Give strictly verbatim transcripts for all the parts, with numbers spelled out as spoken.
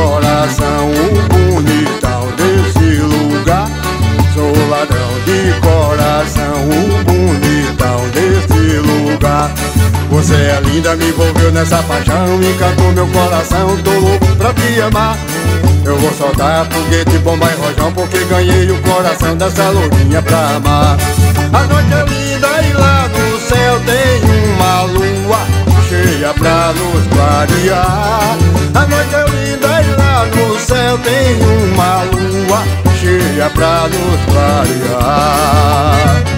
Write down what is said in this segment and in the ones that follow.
coração, o bonitão desse lugar. Sou ladrão de coração, o bonitão desse lugar. Você é linda, me envolveu nessa paixão, encantou meu coração, tô louco pra te amar. Eu vou soltar foguete, bomba e rojão, porque ganhei o coração dessa lourinha pra amar. A noite é linda e lá no céu tem uma lua cheia pra nos clarear. A noite é linda e lá no céu tem uma lua cheia pra nos clarear.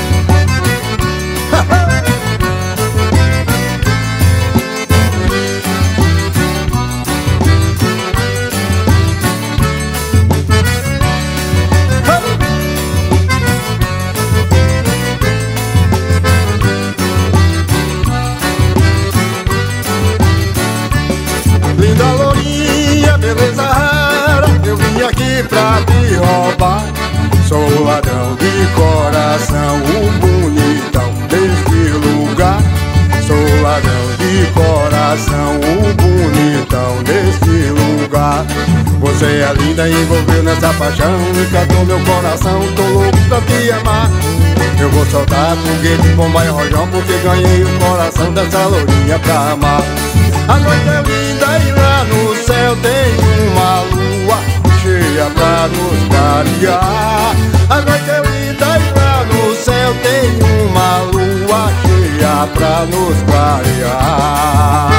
Linda lourinha, beleza rara, eu vim aqui pra te roubar. Sou ladrão de coração, o bonitão deste lugar. Sou ladrão de coração, o bonitão deste lugar. Você é linda e envolveu nessa paixão, encantou meu coração, tô louco pra te amar. Eu vou soltar foguete, bomba e rojão, porque ganhei o coração dessa lourinha pra amar. A noite é linda e lá no céu tem uma lua cheia pra nos clarear. A noite é linda e lá no céu tem uma lua cheia pra nos clarear.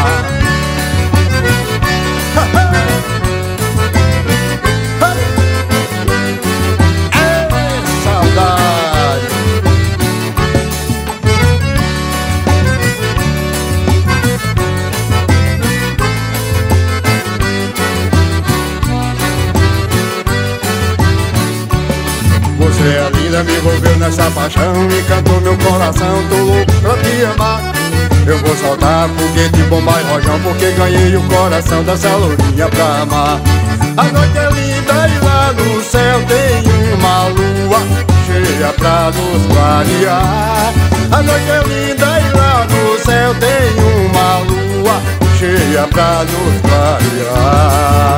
É saudade. Você é linda, me envolveu nessa paixão, encantou meu coração, tô louco pra te amar. Eu vou soltar foguete, bomba e rojão, porque ganhei o coração dessa lourinha pra amar. A noite é linda e lá no céu tem uma lua cheia pra nos clarear. A noite é linda e lá no céu tem uma lua cheia pra nos clarear.